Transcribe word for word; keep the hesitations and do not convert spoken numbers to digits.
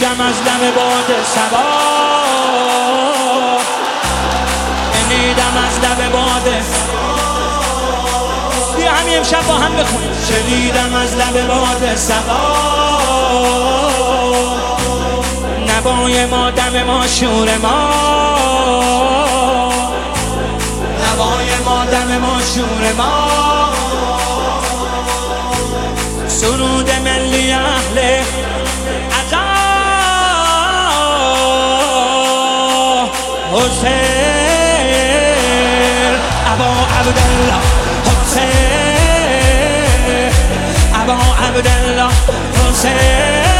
شنیدم از لب باد صبا، شنیدم از لب باد. بیا همین امشب با هم بخونیم. شنیدم از لب باد صبا، نوای ما دم ما شور ما، نوای ما دم ما شور ما، سرود ملی اهل عزا حسین ابا عبدالله، حسین ابا عبدالله، حسین